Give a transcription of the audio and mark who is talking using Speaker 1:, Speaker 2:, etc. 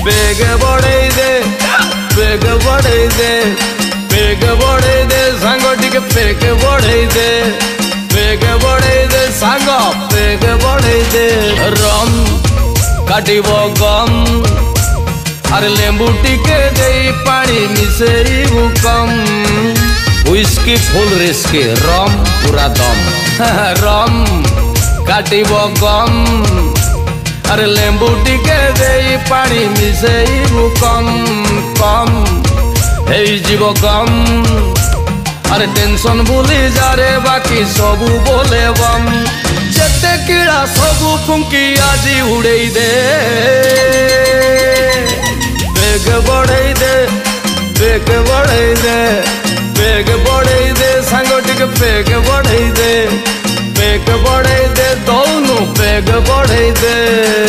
Speaker 1: Bag बढ़े दे bag बढ़े दे bag बढ़े दे सांग टिके बेग बढ़े दे बेग बढ़े दे सांग बेग बढ़े दे रम काटिबो गम अरे लेंबू टिके दे पानी मिसेइबु कम व्हिस्की फुल रिस्की रम पूरा दम रम काटिबो गम अरे लेंबू टिके दे पानी मिसेइबु कम कम हे जीव कम अरे टेंशन भूली जा रे बाकी सबू बोले बम जेते कीड़ा सबू फुंकी आजी उड़े दे बेग बढ़े दे बेग बढ़े दे बेग बढ़े दे सांग टिके बेग बढ़े दे दोनों बेग बढ़े दे।